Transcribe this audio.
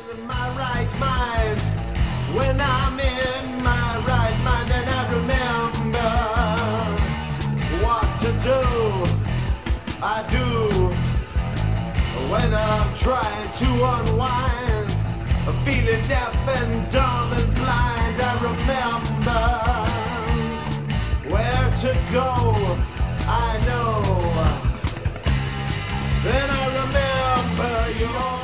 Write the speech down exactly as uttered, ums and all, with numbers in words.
in my right mind. When I'm in my right mind, then I remember what to do. I do when I'm trying to unwind. I'm feeling deaf and dumb and blind. I remember where to go. I know. Then I remember your